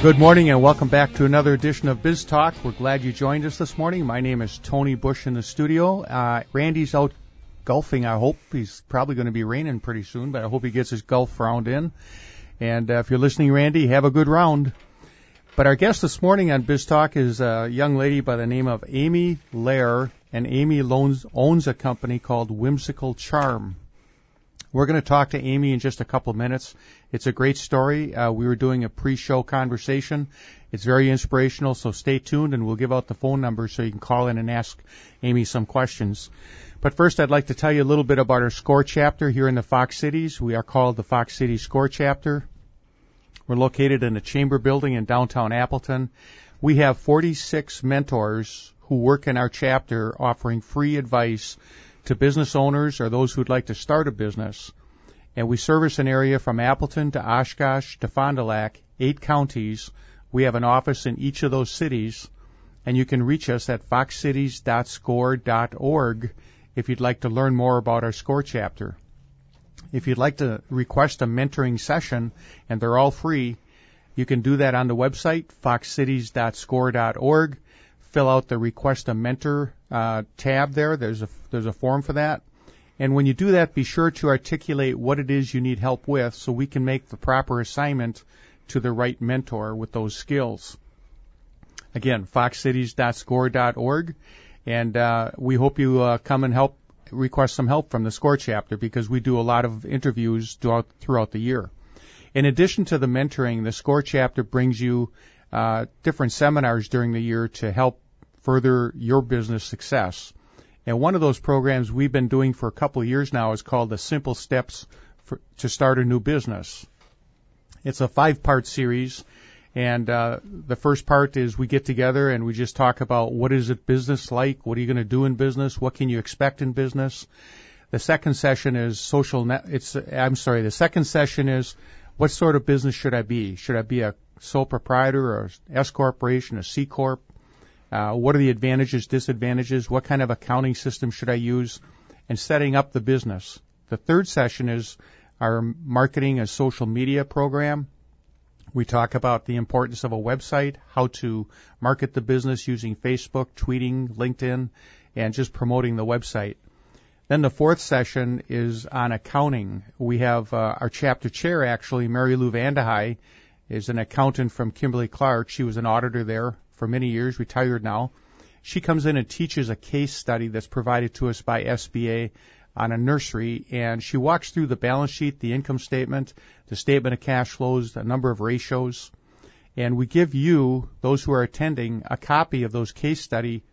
Good morning and welcome back to another edition of Biz Talk. We're glad you joined us this morning. My name is Tony Bush in the studio. Randy's out golfing, I hope. He's probably going to be raining pretty soon, but I hope he gets his golf round in. And if you're listening, Randy, have a good round. But our guest this morning on Biz Talk is a young lady by the name of Amy Lair, and Amy owns a company called Whimsical Charm. We're going to talk to Amy in just a couple of minutes. It's a great story. We were doing a pre-show conversation. It's very inspirational, so stay tuned, and we'll give out the phone number so you can call in and ask Amy some questions. But first, I'd like to tell you a little bit about our SCORE chapter here in the Fox Cities. We are called the Fox City SCORE chapter. We're located in the Chamber Building in downtown Appleton. We have 46 mentors who work in our chapter offering free advice to business owners or those who'd like to start a business. And we service an area from Appleton to Oshkosh to Fond du Lac, 8 counties. We have an office in each of those cities, and you can reach us at foxcities.score.org if you'd like to learn more about our SCORE chapter. If you'd like to request a mentoring session, and they're all free, you can do that on the website, foxcities.score.org. Fill out the Request a Mentor tab there. There's a form for that. And when you do that, be sure to articulate what it is you need help with so we can make the proper assignment to the right mentor with those skills. Again, foxcities.score.org. And we hope you come and request some help from the SCORE chapter because we do a lot of interviews throughout the year. In addition to the mentoring, the SCORE chapter brings you different seminars during the year to help further your business success. And one of those programs we've been doing for a couple of years now is called the Simple Steps to Start a New Business. It's a 5-part series, and the first part is we get together and we just talk about what is it business like, what are you going to do in business, what can you expect in business. The second session is the second session is what sort of business should I be? Should I be a sole proprietor or S corporation, a C corp? What are the advantages, disadvantages? What kind of accounting system should I use? And setting up the business. The third session is our marketing and social media program. We talk about the importance of a website, how to market the business using Facebook, tweeting, LinkedIn, and just promoting the website. Then the fourth session is on accounting. We have our chapter chair, actually, Mary Lou Vandehei, is an accountant from Kimberly-Clark. She was an auditor there for many years, retired now. She comes in and teaches a case study that's provided to us by SBA on a nursery, and she walks through the balance sheet, the income statement, the statement of cash flows, a number of ratios, and we give you, those who are attending, a copy of those case study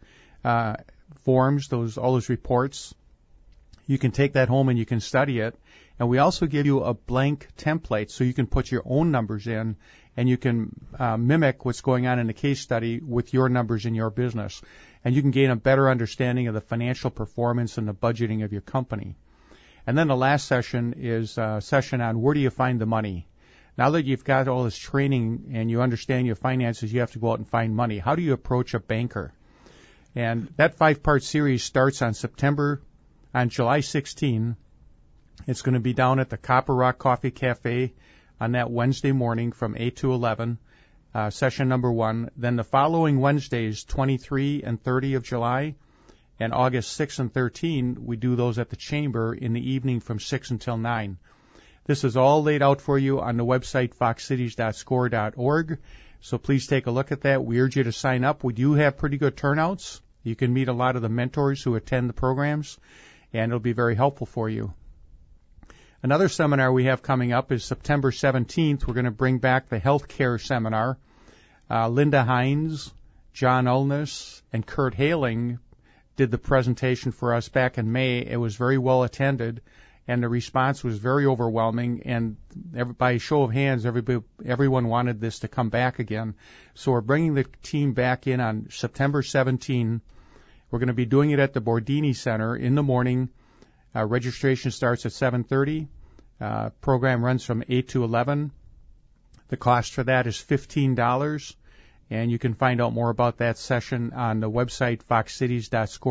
forms, all those reports. You can take that home and you can study it. And we also give you a blank template so you can put your own numbers in and you can mimic what's going on in the case study with your numbers in your business. And you can gain a better understanding of the financial performance and the budgeting of your company. And then the last session is a session on where do you find the money. Now that you've got all this training and you understand your finances, you have to go out and find money. How do you approach a banker? And that 5-part series starts on July 16. It's going to be down at the Copper Rock Coffee Cafe on that Wednesday morning from 8 to 11, session number 1. Then the following Wednesdays, 23 and 30 of July, and August 6 and 13, we do those at the Chamber in the evening from 6 until 9. This is all laid out for you on the website, foxcities.score.org, so please take a look at that. We urge you to sign up. We do have pretty good turnouts. You can meet a lot of the mentors who attend the programs, and it'll be very helpful for you. Another seminar we have coming up is September 17th. We're going to bring back the healthcare seminar. Linda Hines, John Ulness, and Kurt Haling did the presentation for us back in May. It was very well attended, and the response was very overwhelming. And by a show of hands, everyone wanted this to come back again. So we're bringing the team back in on September 17th. We're going to be doing it at the Bordini Center in the morning. Registration starts at 7:30. Program runs from 8 to 11. The cost for that is $15, and you can find out more about that session on the website,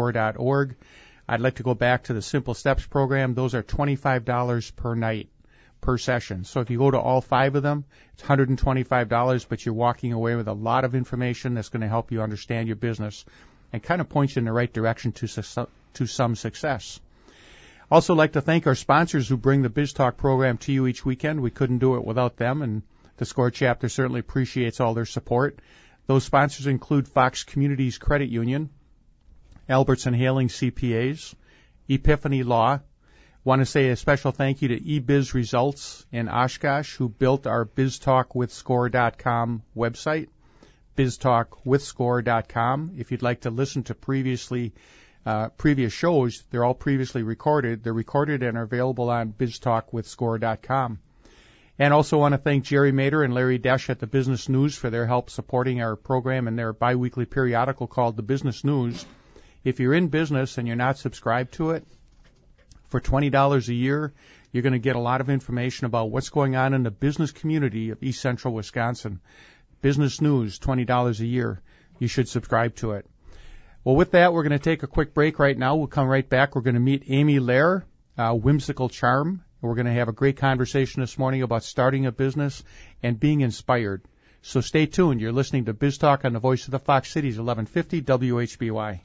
foxcities.score.org. I'd like to go back to the Simple Steps program. Those are $25 per night. per session. So if you go to all 5 of them, it's $125, but you're walking away with a lot of information that's going to help you understand your business and kind of point you in the right direction to some success. Also like to thank our sponsors who bring the BizTalk program to you each weekend. We couldn't do it without them, and the SCORE chapter certainly appreciates all their support. Those sponsors include Fox Communities Credit Union, Albertson Haling CPAs, Epiphany Law. Want to say a special thank you to eBiz Results in Oshkosh, who built our BizTalkWithScore.com website, BizTalkWithScore.com. If you'd like to listen to previous shows, they're all previously recorded. They're recorded and are available on BizTalkWithScore.com. And also want to thank Jerry Mader and Larry Desch at the Business News for their help supporting our program and their biweekly periodical called The Business News. If you're in business and you're not subscribed to it, for $20 a year, you're going to get a lot of information about what's going on in the business community of East Central Wisconsin. Business News, $20 a year. You should subscribe to it. Well, with that, we're going to take a quick break right now. We'll come right back. We're going to meet Amy Lair, Whimsical Charm. We're going to have a great conversation this morning about starting a business and being inspired. So stay tuned. You're listening to Biz Talk on the Voice of the Fox Cities, 1150 WHBY.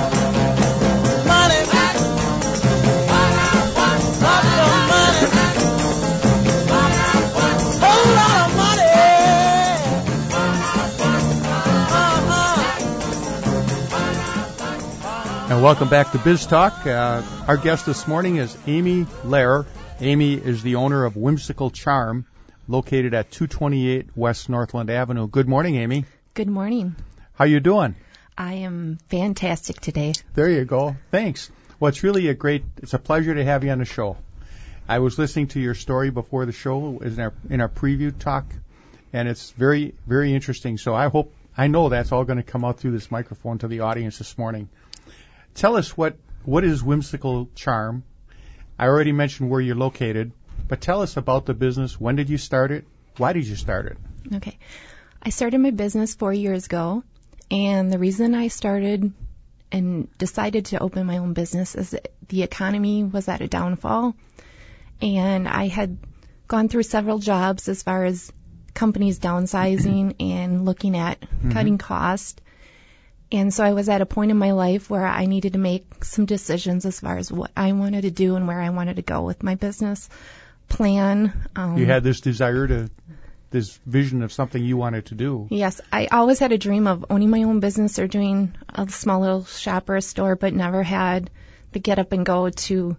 And welcome back to Biz Talk. Our guest this morning is Amy Lair. Amy is the owner of Whimsical Charm, located at 228 West Northland Avenue. Good morning, Amy. Good morning. How you doing? I am fantastic today. There you go. Thanks. Well, it's really it's a pleasure to have you on the show. I was listening to your story before the show in our preview talk, and it's very, very interesting. So I know that's all going to come out through this microphone to the audience this morning. Tell us what is Whimsical Charm? I already mentioned where you're located, but tell us about the business. When did you start it? Why did you start it? Okay. I started my business 4 years ago, and the reason I started and decided to open my own business is that the economy was at a downfall, and I had gone through several jobs as far as companies downsizing and looking at cutting costs. And so I was at a point in my life where I needed to make some decisions as far as what I wanted to do and where I wanted to go with my business plan. You had this this vision of something you wanted to do. Yes, I always had a dream of owning my own business or doing a small little shop or a store, but never had the get up and go to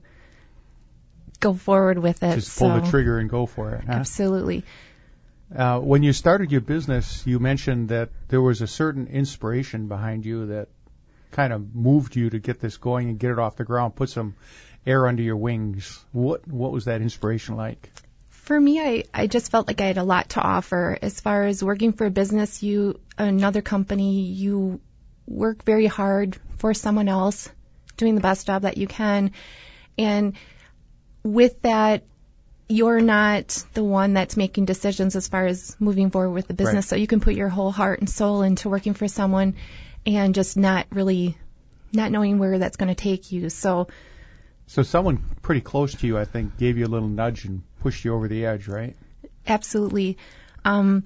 go forward with it. Just pull the trigger and go for it. Huh? Absolutely. When you started your business, you mentioned that there was a certain inspiration behind you that kind of moved you to get this going and get it off the ground, put some air under your wings. What was that inspiration like? For me, I just felt like I had a lot to offer. As far as working for a business, another company, you work very hard for someone else, doing the best job that you can. And with that, you're not the one that's making decisions as far as moving forward with the business. Right. So you can put your whole heart and soul into working for someone and just not knowing where that's going to take you. So someone pretty close to you, I think, gave you a little nudge and pushed you over the edge, right? Absolutely. My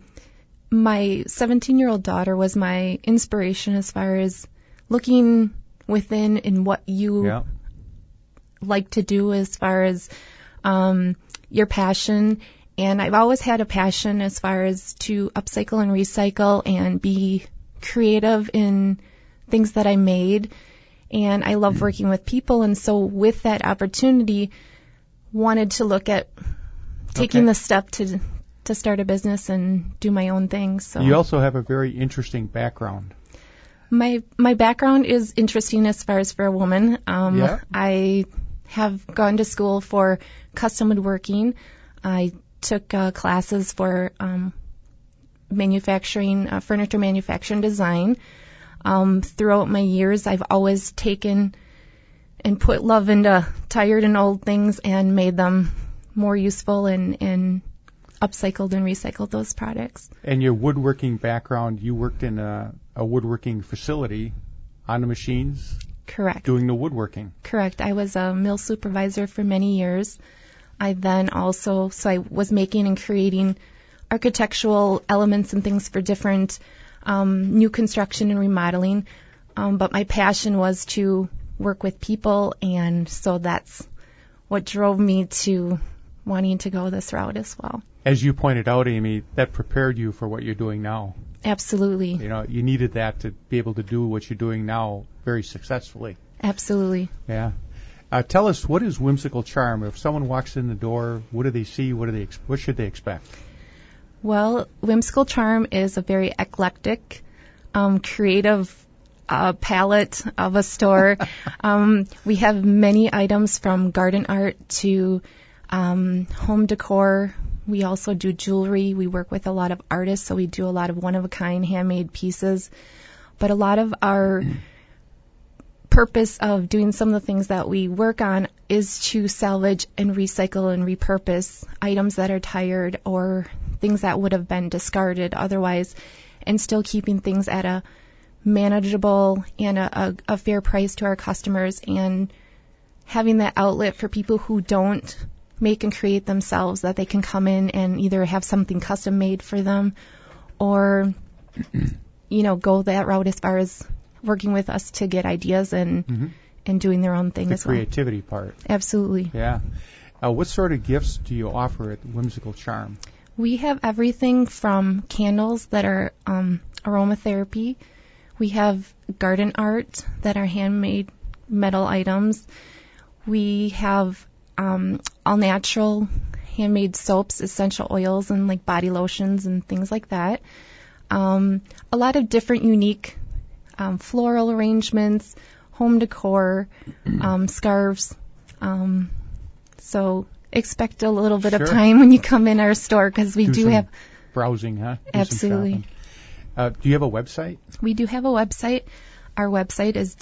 17-year-old daughter was my inspiration as far as looking within and what you like to do as far as your passion. And I've always had a passion as far as to upcycle and recycle and be creative in things that I made. And I love working with people. And so with that opportunity, wanted to look at taking the step to start a business and do my own thing. So you also have a very interesting background. My background is interesting as far as for a woman. I have gone to school for custom woodworking. I took classes for furniture manufacturing design. Throughout my years, I've always taken and put love into tired and old things and made them more useful and upcycled and recycled those products. And your woodworking background, you worked in a woodworking facility on the machines? Correct. Doing the woodworking? Correct. I was a mill supervisor for many years. I was making and creating architectural elements and things for different new construction and remodeling. But my passion was to work with people, and so that's what drove me to wanting to go this route as well. As you pointed out, Amy, that prepared you for what you're doing now. Absolutely. You know, you needed that to be able to do what you're doing now very successfully. Absolutely. Yeah. Tell us, what is Whimsical Charm? If someone walks in the door, what do they see? What should they expect? Well, Whimsical Charm is a very eclectic, creative palette of a store. We have many items from garden art to home decor. We also do jewelry. We work with a lot of artists, so we do a lot of one-of-a-kind handmade pieces. But a lot of our purpose of doing some of the things that we work on is to salvage and recycle and repurpose items that are tired or things that would have been discarded otherwise, and still keeping things at a manageable and a fair price to our customers, and having that outlet for people who don't make and create themselves, that they can come in and either have something custom made for them or, go that route as far as working with us to get ideas and doing their own thing the as well. The creativity part. Absolutely. Yeah. What sort of gifts do you offer at Whimsical Charm? We have everything from candles that are aromatherapy. We have garden art that are handmade metal items. We have all natural handmade soaps, essential oils, and like body lotions and things like that. A lot of different unique floral arrangements, home decor, scarves. So expect a little bit of time when you come in our store, because we do have browsing, huh? Absolutely. Do you have a website? We do have a website. Our website is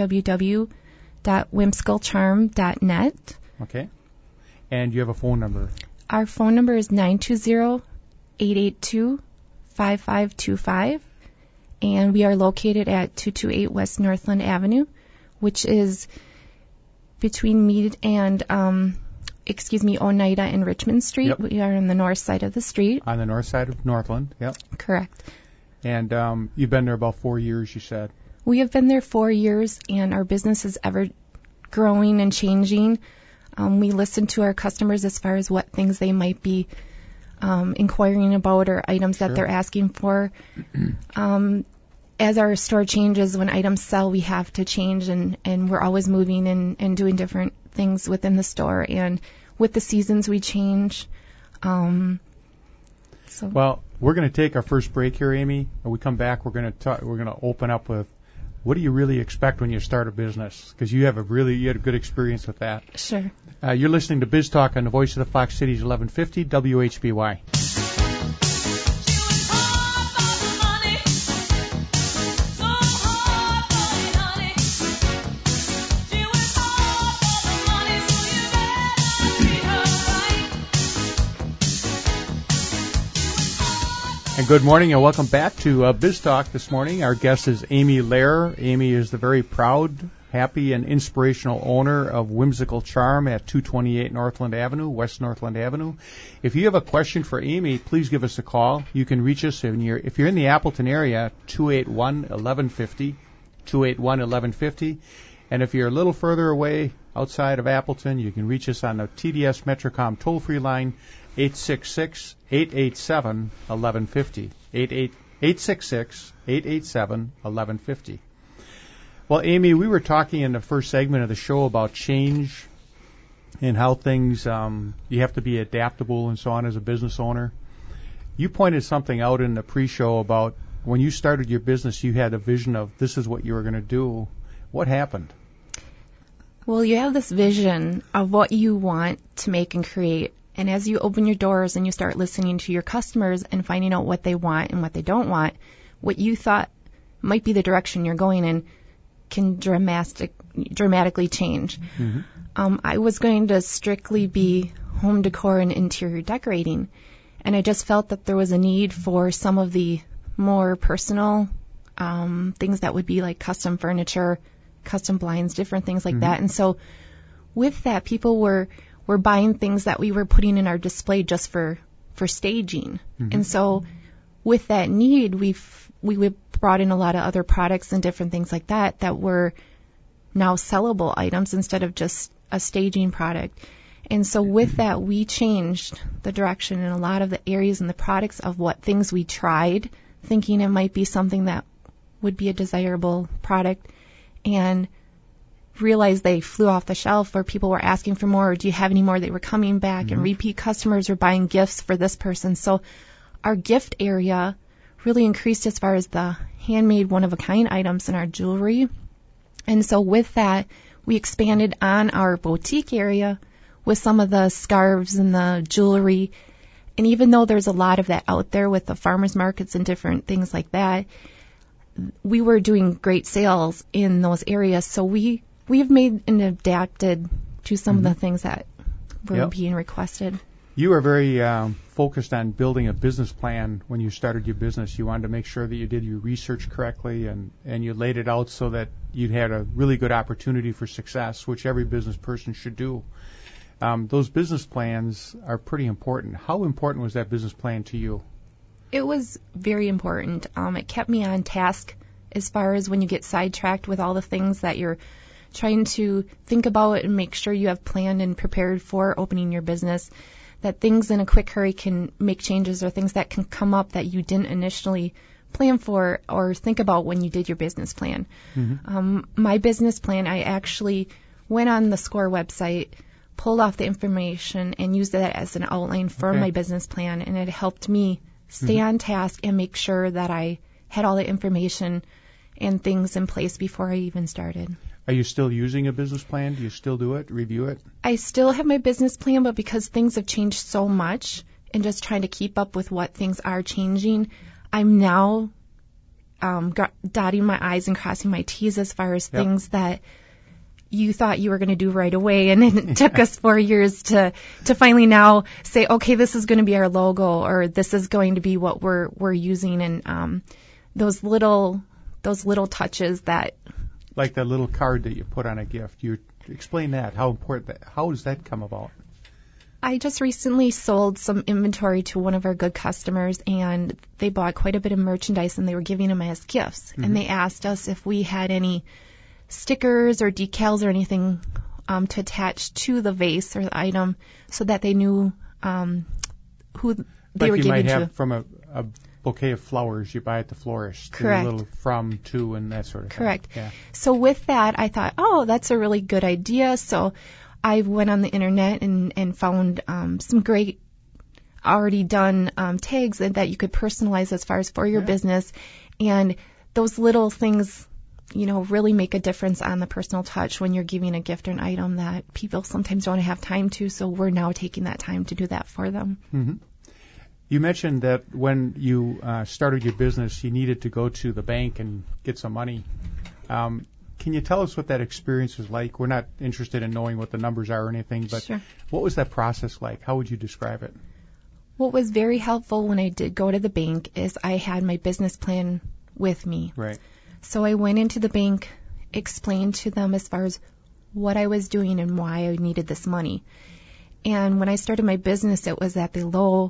www.whimsicalcharm.net. Okay. And you have a phone number? Our phone number is 920-882-5525. And we are located at 228 West Northland Avenue, which is between Mead and, Oneida and Richmond Street. Yep. We are on the north side of the street. On the north side of Northland, yep. Correct. And you've been there about 4 years, you said. We have been there 4 years, and our business is ever growing and changing. We listen to our customers as far as what things they might be inquiring about or items that they're asking for. As our store changes, when items sell, we have to change, and we're always moving and doing different things within the store. And with the seasons, we change. Well, we're going to take our first break here, Amy. When we come back, we're going to open up with, what do you really expect when you start a business? Because you had a good experience with that. Sure. You're listening to Biz Talk on the Voice of the Fox Cities 1150 WHBY. And good morning and welcome back to Biz Talk this morning. Our guest is Amy Lehrer. Amy is the very proud, happy, and inspirational owner of Whimsical Charm at 228 Northland Avenue, West Northland Avenue. If you have a question for Amy, please give us a call. You can reach us if you're in the Appleton area, 281-1150, 281-1150. And if you're a little further away outside of Appleton, you can reach us on the TDS Metrocom toll-free line, 866-887-1150. 866-887-1150. Well, Amy, we were talking in the first segment of the show about change and how things, you have to be adaptable and so on as a business owner. You pointed something out in the pre-show about when you started your business, you had a vision of this is what you were going to do. What happened? Well, you have this vision of what you want to make and create. And as you open your doors and you start listening to your customers and finding out what they want and what they don't want, what you thought might be the direction you're going in can dramatically change. Mm-hmm. I was going to strictly be home decor and interior decorating, and I just felt that there was a need for some of the more personal things that would be like custom furniture, custom blinds, different things like that. And so with that, people were were buying things that we were putting in our display just for staging. Mm-hmm. And so with that need, we brought in a lot of other products and different things like that were now sellable items instead of just a staging product. And so with that, we changed the direction in a lot of the areas and the products of what things we tried, thinking it might be something that would be a desirable product, and realized they flew off the shelf, or people were asking for more, or do you have any more? They were coming back, and repeat customers were buying gifts for this person. So our gift area really increased as far as the handmade one-of-a-kind items in our jewelry. And so with that, we expanded on our boutique area with some of the scarves and the jewelry. And even though there's a lot of that out there with the farmers markets and different things like that, we were doing great sales in those areas. So we've made and adapted to some of the things that were being requested. You were very focused on building a business plan when you started your business. You wanted to make sure that you did your research correctly, and you laid it out so that you had a really good opportunity for success, which every business person should do. Those business plans are pretty important. How important was that business plan to you? It was very important. It kept me on task as far as when you get sidetracked with all the things that you're trying to think about and make sure you have planned and prepared for opening your business, that things in a quick hurry can make changes, or things that can come up that you didn't initially plan for or think about when you did your business plan. Mm-hmm. My business plan, I actually went on the SCORE website, pulled off the information, and used that as an outline for my business plan, and it helped me stay on task and make sure that I had all the information and things in place before I even started. Are you still using a business plan? Do you still do it, review it? I still have my business plan, but because things have changed so much and just trying to keep up with what things are changing, I'm now dotting my I's and crossing my T's as far as things that you thought you were going to do right away, and it took us 4 years to finally now say, okay, this is going to be our logo, or this is going to be what we're using, and those little touches that, like that little card that you put on a gift. You explain that. How important that? How does that come about? I just recently sold some inventory to one of our good customers, and they bought quite a bit of merchandise, and they were giving them as gifts, and they asked us if we had any stickers or decals or anything to attach to the vase or the item, so that they knew who they were giving to. Like you might have from a bouquet of flowers you buy at the florist. Correct. A little from, to, and that sort of thing. Correct. Yeah. So with that, I thought, that's a really good idea. So I went on the internet and found some great already done tags that you could personalize as far as for your business. And those little things, really make a difference on the personal touch when you're giving a gift or an item that people sometimes don't have time to. So we're now taking that time to do that for them. Mm-hmm. You mentioned that when you started your business, you needed to go to the bank and get some money. Can you tell us what that experience was like? We're not interested in knowing what the numbers are or anything, but What was that process like? How would you describe it? What was very helpful when I did go to the bank is I had my business plan with me. Right. So I went into the bank, explained to them as far as what I was doing and why I needed this money. And when I started my business, it was at the low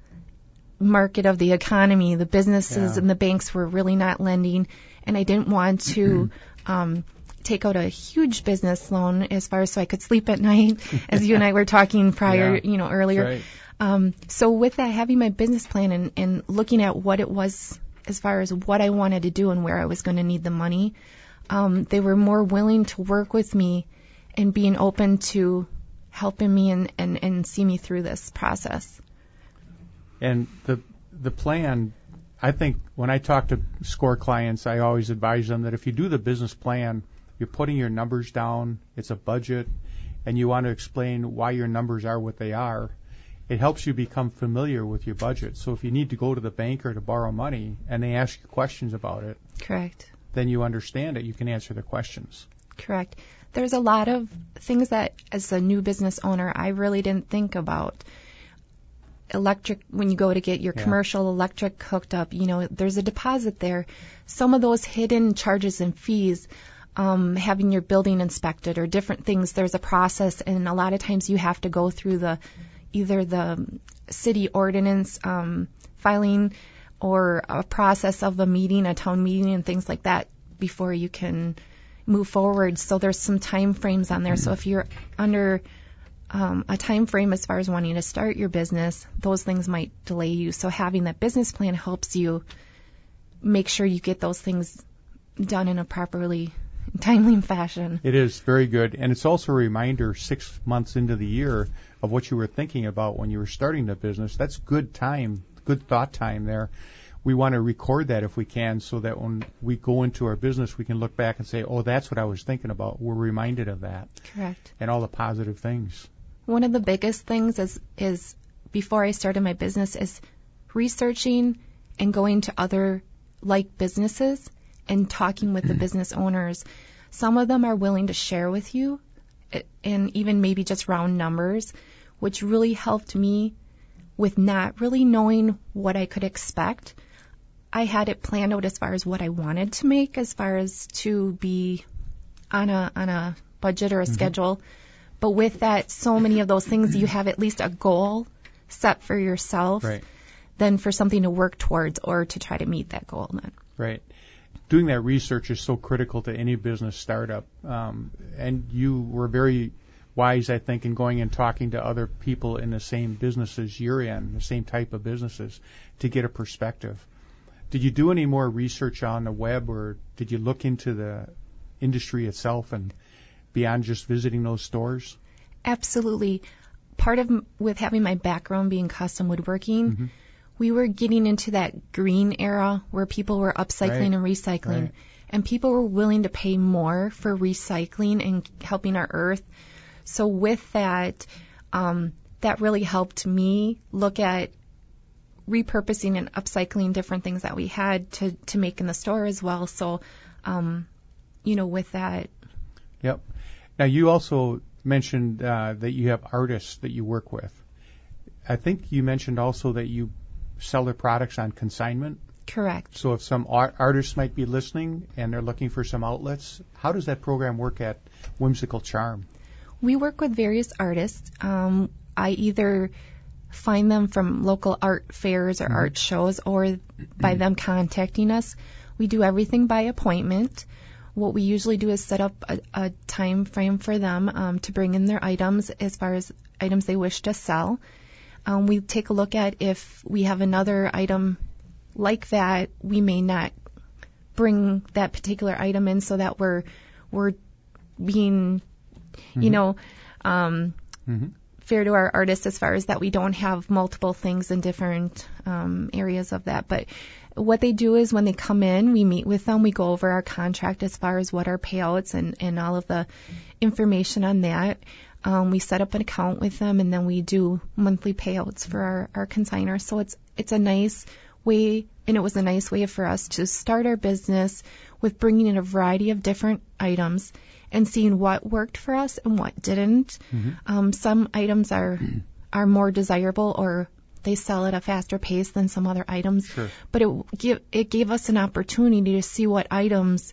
market of the economy. The businesses and the banks were really not lending, and I didn't want to take out a huge business loan as far as so I could sleep at night, as you and I were talking prior, earlier. Right. So with that, having my business plan and looking at what it was as far as what I wanted to do and where I was going to need the money, they were more willing to work with me and being open to helping me and see me through this process. And the plan, I think when I talk to SCORE clients, I always advise them that if you do the business plan, you're putting your numbers down, it's a budget, and you want to explain why your numbers are what they are. It helps you become familiar with your budget. So if you need to go to the banker to borrow money and they ask you questions about it, correct, then you understand it. You can answer the questions. Correct. There's a lot of things that, as a new business owner, I really didn't think about. Electric, when you go to get your commercial electric hooked up, there's a deposit there. Some of those hidden charges and fees, having your building inspected or different things. There's a process, and a lot of times you have to go through either the city ordinance filing or a process of a town meeting and things like that before you can move forward. So there's some time frames on there. So if you're under a time frame as far as wanting to start your business, those things might delay you. So having that business plan helps you make sure you get those things done in a properly timely fashion. It is very good. And it's also a reminder 6 months into the year of what you were thinking about when you were starting the business. That's good time, good thought time there. We want to record that if we can, so that when we go into our business, we can look back and say, oh, that's what I was thinking about. We're reminded of that. Correct. And all the positive things. One of the biggest things is before I started my business is researching and going to other like businesses and talking with the business owners. Some of them are willing to share with you, and even maybe just round numbers, which really helped me with not really knowing what I could expect. I had it planned out as far as what I wanted to make, as far as to be on a budget or a schedule. But with that, so many of those things, you have at least a goal set for yourself, right, than for something to work towards or to try to meet that goal then. Right. Doing that research is so critical to any business startup. And you were very wise, I think, in going and talking to other people in the same businesses you're in, the same type of businesses, to get a perspective. Did you do any more research on the web, or did you look into the industry itself and beyond just visiting those stores? Absolutely. Part of with having my background being custom woodworking, we were getting into that green era where people were upcycling and recycling, and people were willing to pay more for recycling and helping our earth. So with that, that really helped me look at repurposing and upcycling different things that we had to make in the store as well. So, with that. Yep. Now, you also mentioned that you have artists that you work with. I think you mentioned also that you sell their products on consignment. Correct. So if some artists might be listening and they're looking for some outlets, how does that program work at Whimsical Charm? We work with various artists. I either find them from local art fairs or art shows, or by them contacting us. We do everything by appointment. What we usually do is set up a time frame for them to bring in their items as far as items they wish to sell. We take a look at if we have another item like that, we may not bring that particular item in, so that we're being, fair to our artists as far as that we don't have multiple things in different areas of that. But what they do is when they come in, we meet with them, we go over our contract as far as what our payouts and all of the information on that. We set up an account with them, and then we do monthly payouts for our consignors. So it's a nice way, and it was a nice way for us to start our business with bringing in a variety of different items and seeing what worked for us and what didn't. Some items are more desirable, or they sell at a faster pace than some other items. Sure. But it gave us an opportunity to see what items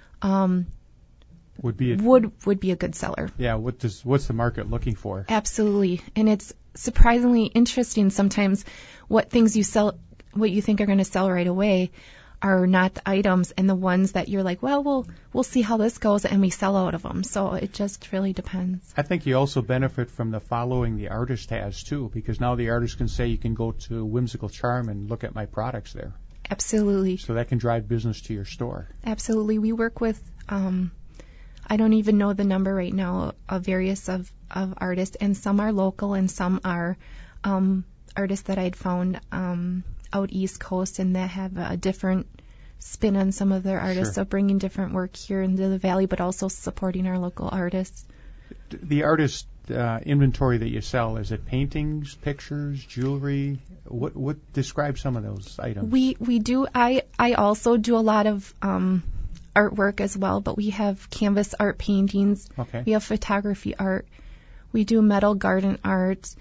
would be a good seller. Yeah, what's the market looking for? Absolutely. And it's surprisingly interesting sometimes what things you sell, what you think are going to sell right away, are not the items, and the ones that you're like, well, we'll see how this goes, and we sell out of them. So it just really depends. I think you also benefit from the following the artist has too, because now the artist can say, you can go to Whimsical Charm and look at my products there. Absolutely. So that can drive business to your store. Absolutely. We work with, I don't even know the number right now of various of artists, and some are local and some are artists that I'd found out East Coast, and that have a different spin on some of their artists. Sure. So bringing different work here into the Valley, but also supporting our local artists. The artist inventory that you sell, is it paintings, pictures, jewelry? What describe some of those items? We do. I also do a lot of artwork as well, but we have canvas art paintings. Okay. We have photography art. We do metal garden art.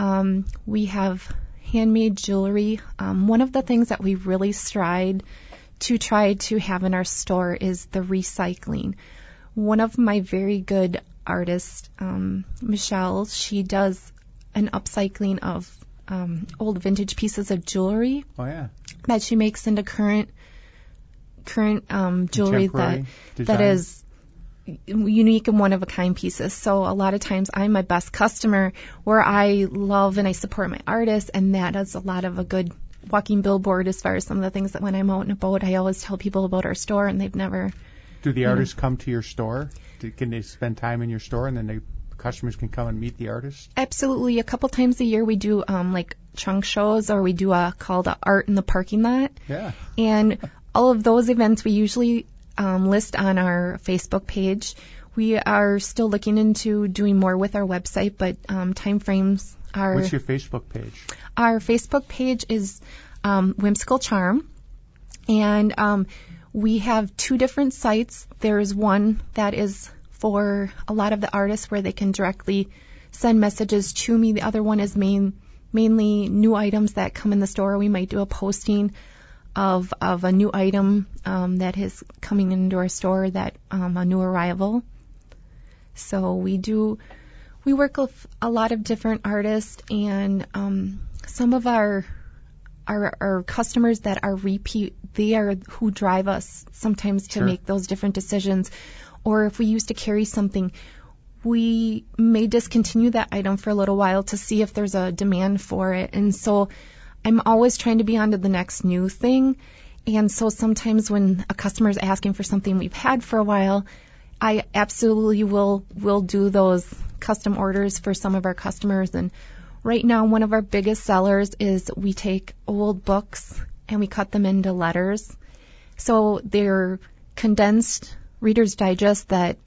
We have handmade jewelry. One of the things that we really strive to try to have in our store is the recycling. One of my very good artists, Michelle, she does an upcycling of old vintage pieces of jewelry. Oh, yeah. That she makes into current jewelry that is unique and one-of-a-kind pieces. So a lot of times I'm my best customer where I love and I support my artists, and that is a lot of a good walking billboard as far as some of the things that when I'm out and about, I always tell people about our store, and they've never... Do the artists come to your store? Can they spend time in your store, and then the customers can come and meet the artists? Absolutely. A couple times a year we do like trunk shows, or we do called Art in the Parking Lot. Yeah. And all of those events we usually list on our Facebook page. We are still looking into doing more with our website, but time frames are... What's your Facebook page? Our Facebook page is Whimsical Charm, and we have two different sites. There's one that is for a lot of the artists where they can directly send messages to me. The other one is mainly new items that come in the store. We might do a posting of a new item that is coming into our store, that a new arrival. So we work with a lot of different artists, and some of our customers that are repeat, they are who drive us sometimes to make those different decisions. Or if we used to carry something, we may discontinue that item for a little while to see if there's a demand for it. And so I'm always trying to be on to the next new thing. And so sometimes when a customer is asking for something we've had for a while, I absolutely will do those custom orders for some of our customers. And right now, one of our biggest sellers is we take old books and we cut them into letters. So they're condensed Reader's Digest that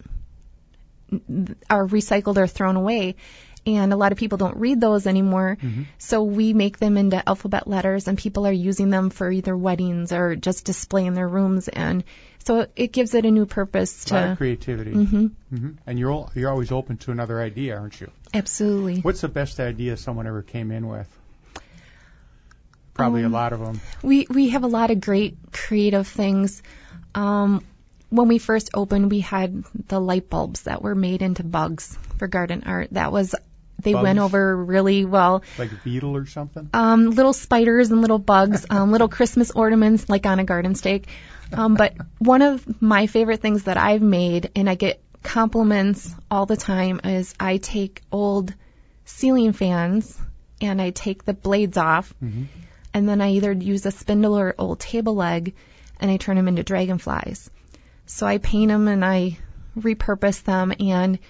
are recycled or thrown away. And a lot of people don't read those anymore. Mm-hmm. So we make them into alphabet letters, and people are using them for either weddings or just display in their rooms. And so it gives it a new purpose to... A lot of creativity. Mm-hmm. Mm-hmm. And you're always open to another idea, aren't you? Absolutely. What's the best idea someone ever came in with? Probably a lot of them. We have a lot of great creative things. When we first opened, we had the light bulbs that were made into bugs for garden art. They went over really well. Like a beetle or something? Little spiders and little bugs, little Christmas ornaments like on a garden stake. But one of my favorite things that I've made, and I get compliments all the time, is I take old ceiling fans and I take the blades off, mm-hmm. and then I either use a spindle or old table leg, and I turn them into dragonflies. So I paint them and I repurpose them, and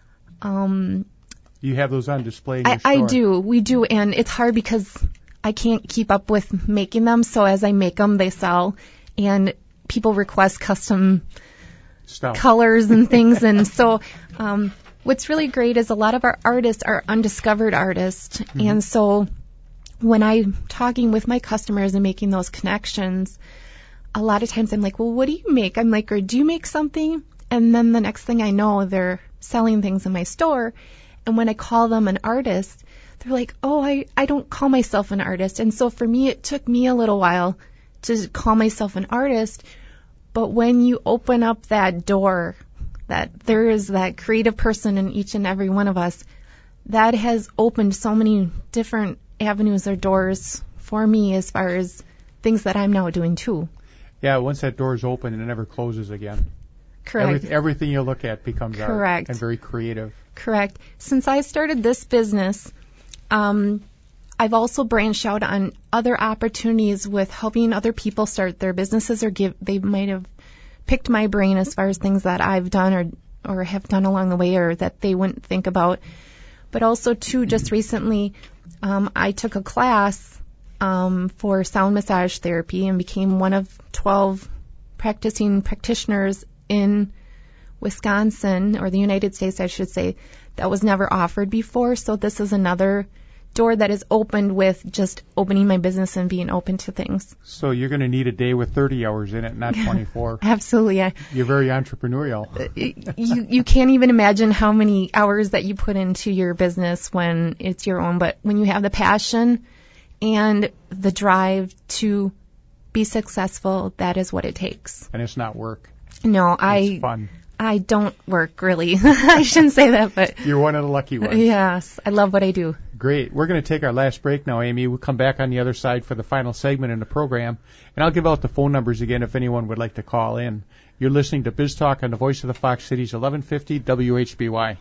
you have those on display in your store? I do. We do, and it's hard because I can't keep up with making them. So as I make them, they sell, and people request custom colors and things. And so what's really great is a lot of our artists are undiscovered artists, mm-hmm. and so when I'm talking with my customers and making those connections, a lot of times I'm like, well, what do you make? I'm like, or do you make something? And then the next thing I know, they're selling things in my store. And when I call them an artist, they're like, oh, I don't call myself an artist. And so for me, it took me a little while to call myself an artist. But when you open up that door, that there is that creative person in each and every one of us, that has opened so many different avenues or doors for me as far as things that I'm now doing too. Yeah, once that door is open, it never closes again. Correct. Everything you look at becomes art and very creative. Correct. Since I started this business, I've also branched out on other opportunities with helping other people start their businesses, or they might have picked my brain as far as things that I've done or have done along the way, or that they wouldn't think about. But also, too, just recently, I took a class for sound massage therapy and became one of 12 practicing practitioners in Wisconsin, or the United States, I should say, that was never offered before. So this is another door that is opened with just opening my business and being open to things. So you're going to need a day with 30 hours in it, not 24. Absolutely. Yeah. You're very entrepreneurial. You can't even imagine how many hours that you put into your business when it's your own. But when you have the passion and the drive to be successful, that is what it takes. And it's not work. No, it's fun. I don't work, really. I shouldn't say that, but... You're one of the lucky ones. Yes, I love what I do. Great. We're going to take our last break now, Amy. We'll come back on the other side for the final segment in the program. And I'll give out the phone numbers again if anyone would like to call in. You're listening to Biz Talk on the Voice of the Fox Cities, 1150 WHBY.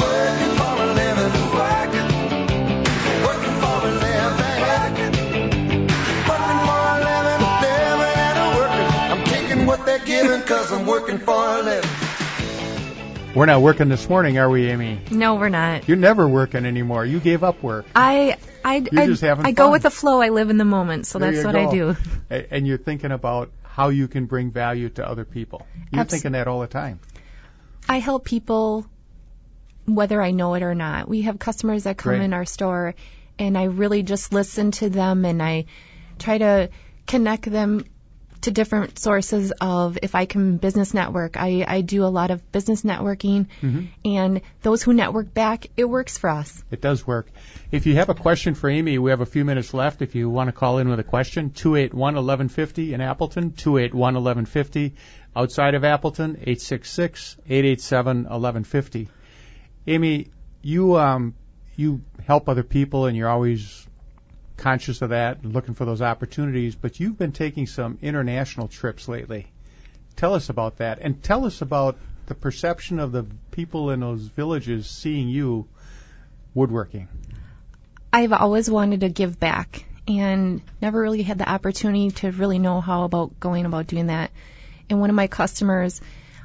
Because I'm working for a living. We're not working this morning, are we, Amy? No, we're not. You're never working anymore. You gave up work. You're just having fun. I go with the flow. I live in the moment, so that's what I do. And you're thinking about how you can bring value to other people. You're thinking that all the time. I help people whether I know it or not. We have customers that come in our store, and I really just listen to them, and I try to connect them to different sources of, if I can business network. I do a lot of business networking, and those who network back, it works for us. It does work. If you have a question for Amy, we have a few minutes left. If you want to call in with a question, 281-1150 in Appleton, 281-1150 outside of Appleton, 866-887-1150. Amy, you help other people, and you're always conscious of that and looking for those opportunities, but you've been taking some international trips lately. Tell us about that, and tell us about the perception of the people in those villages seeing you woodworking. I've always wanted to give back and never really had the opportunity to really know how about going about doing that. And one of my customers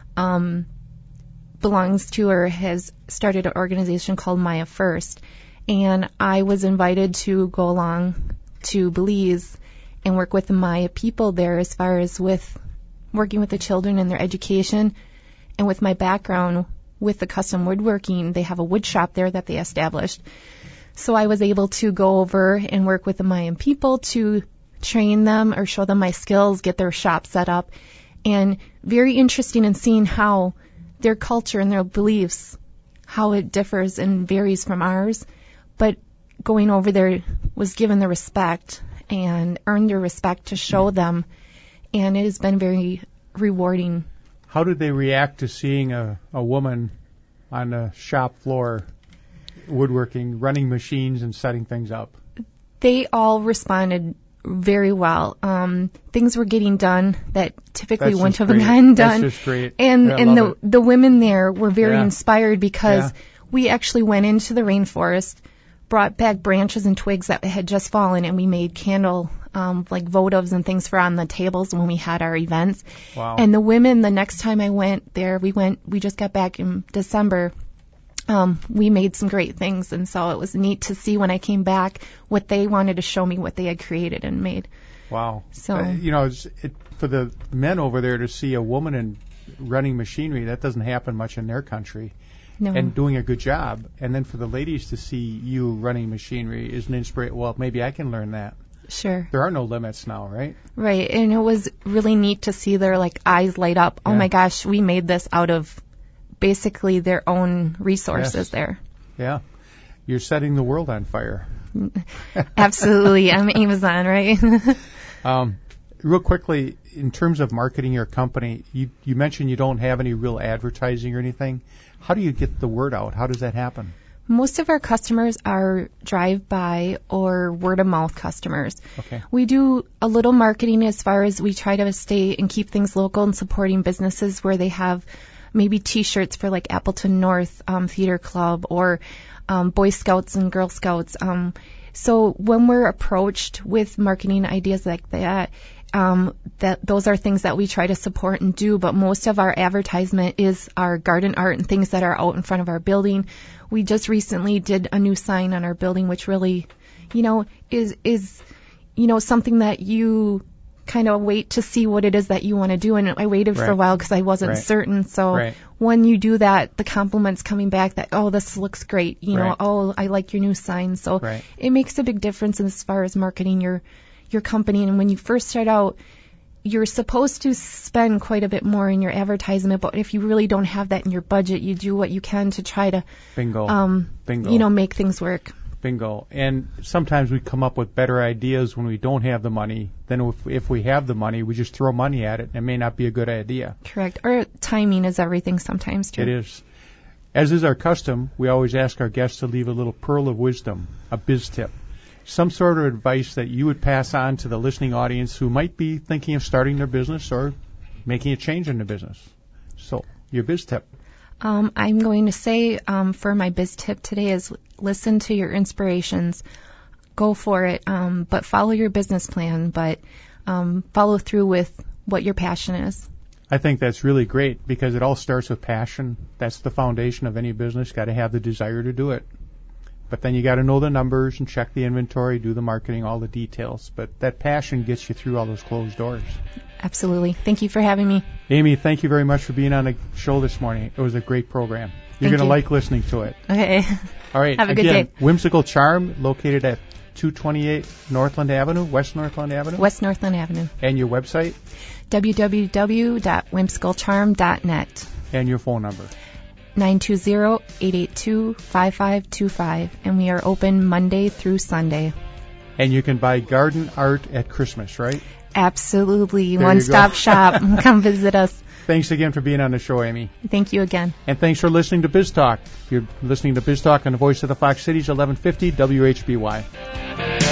belongs to or has started an organization called Maya First. And I was invited to go along to Belize and work with the Maya people there as far as with working with the children and their education. And with my background with the custom woodworking, they have a wood shop there that they established. So I was able to go over and work with the Mayan people to train them or show them my skills, get their shop set up. And very interesting in seeing how their culture and their beliefs, how it differs and varies from ours. But going over there was given the respect and earned their respect to show them, and it has been very rewarding. How did they react to seeing a woman on the shop floor woodworking, running machines and setting things up? They all responded very well. Things were getting done that typically wouldn't have been done. That's just great. And the women there were very inspired because we actually went into the rainforest, brought back branches and twigs that had just fallen, and we made candle, like votives and things for on the tables when we had our events. Wow. And the women, the next time I went there, we just got back in December. We made some great things, and so it was neat to see when I came back what they wanted to show me, what they had created and made. Wow. So, for the men over there to see a woman running machinery, that doesn't happen much in their country. No. And doing a good job. And then for the ladies to see you running machinery is an inspiration. Well, maybe I can learn that. Sure. There are no limits now, right? Right. And it was really neat to see their eyes light up. Oh my gosh, we made this out of basically their own resources there. Yeah. You're setting the world on fire. Absolutely. I'm Amazon, right? Real quickly, in terms of marketing your company, you mentioned you don't have any real advertising or anything. How do you get the word out? How does that happen? Most of our customers are drive-by or word-of-mouth customers. Okay. We do a little marketing as far as we try to stay and keep things local and supporting businesses where they have maybe T-shirts for like Appleton North Theater Club or Boy Scouts and Girl Scouts. So when we're approached with marketing ideas like that, those are things that we try to support and do, but most of our advertisement is our garden art and things that are out in front of our building. We just recently did a new sign on our building, which really, is something that you kind of wait to see what it is that you want to do. And I waited for a while because I wasn't certain. So when you do that, the compliments coming back that, oh, this looks great. Oh, I like your new sign. So it makes a big difference as far as marketing your company. And when you first start out, you're supposed to spend quite a bit more in your advertisement, but if you really don't have that in your budget, you do what you can to try to Bingo. Make things work. Bingo. And sometimes we come up with better ideas when we don't have the money then if we have the money, we just throw money at it. It may not be a good idea. Correct. Or timing is everything sometimes, too. It is. As is our custom, we always ask our guests to leave a little pearl of wisdom, a biz tip, some sort of advice that you would pass on to the listening audience who might be thinking of starting their business or making a change in their business. So, your biz tip. I'm going to say for my biz tip today is listen to your inspirations. Go for it, but follow your business plan, but follow through with what your passion is. I think that's really great because it all starts with passion. That's the foundation of any business. Got to have the desire to do it. But then you got to know the numbers and check the inventory, do the marketing, all the details. But that passion gets you through all those closed doors. Absolutely. Thank you for having me. Amy, thank you very much for being on the show this morning. It was a great program. You're going to like listening to it. Okay. All right. Have a good day. Whimsical Charm, located at 228 Northland Avenue, West Northland Avenue? West Northland Avenue. And your website? www.whimsicalcharm.net. And your phone number? 920-882-5525. And we are open Monday through Sunday. And you can buy garden art at Christmas, right? Absolutely. One-stop shop. Come visit us. Thanks again for being on the show, Amy. Thank you again. And thanks for listening to Biz Talk. You're listening to Biz Talk on the Voice of the Fox Cities, 1150 WHBY.